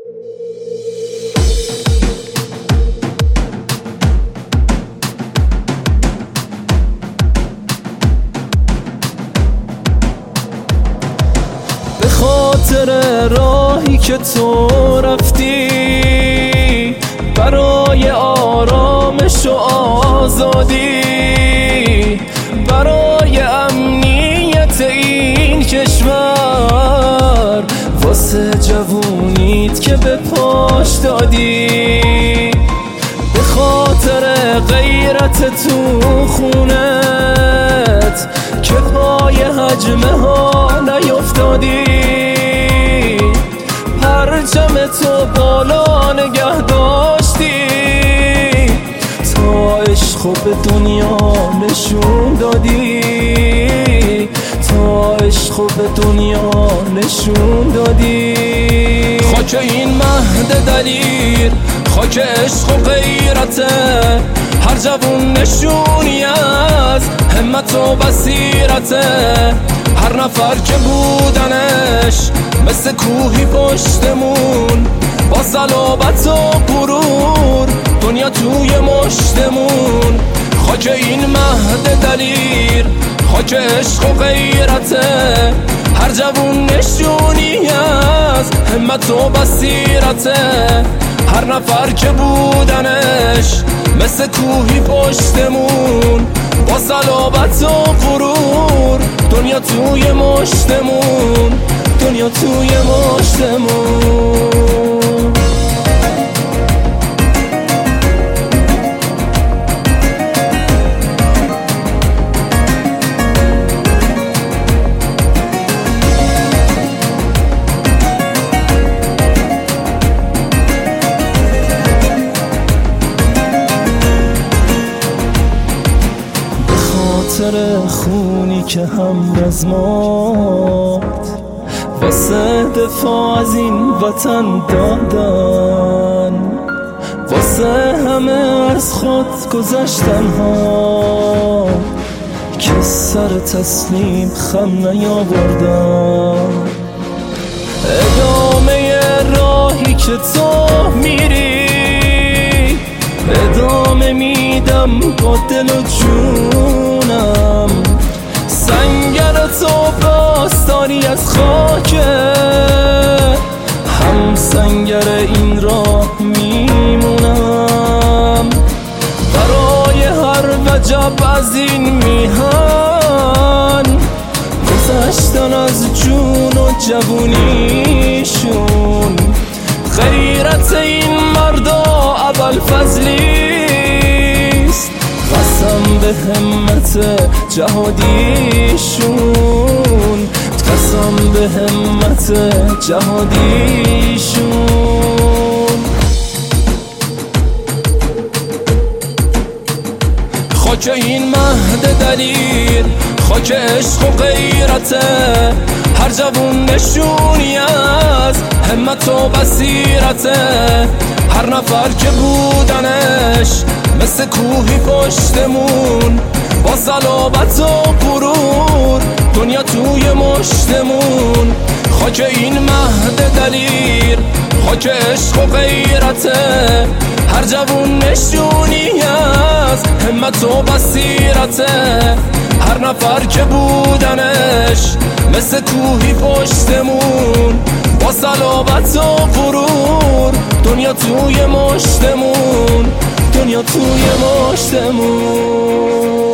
به خاطر راهی که تو رفتی برای آرامش و آزادی، برای امنیت این کشور، واسه جوونیت که به پاش دادی، به خاطر غیرت تو خونت که پای حجمه ها نیفتادی، پرچم تو بالا نگه داشتی، تا عشقو به دنیا نشون دادی، تا عشقو به دنیا نشون دادی. خاک این مهد دلیر، خاک عشق و غیرته، هر جوون نشونی از همت و بصیرته، هر نفر که بودنش مثل کوهی پشتمون، با صلابت و غرور دنیا توی مشتمون. خاک این مهد دلیر، خاک عشق و غیرته، هر جوون نشونی از همت و بصیرته، هر نفر که بودنش مثل کوهی پشتمون، با صلابت و غرور دنیا توی مشتمون، دنیا توی مشتمون. خونی که هم از مات واسه دفاع از این وطن دادن، واسه همه از خود گذشتن ها که سر تسلیم خم نیاوردن. ادامه راهی که تو میری ادامه میدم با دل و جونم، سنگر تو باستانی از خاکه، هم سنگر این راه میمونم، برای هر وجب از این میهن، گذشتن از جون و جوونیشون، غیرت این مردا ابوالفضلیست، قسم به همت جهادیشون، قسم به همت جهادیشون. خاک این مهد دلیر، خاک عشق و غیرته، هر جوون نشونی از همت و بصیرته، هر نفر که بودنش مثل کوهی پشتمون، با صلابت و غرور دنیا توی مشتمون. خاک این مهد دلیر، خاک عشق و غیرته، هر جوون نشونی از همت و بصیرته، هر نفر که بودنش مثل کوهی پشتمون، با صلابت و غرور دنیا توی مشتمون، دنیا توی مشتمون.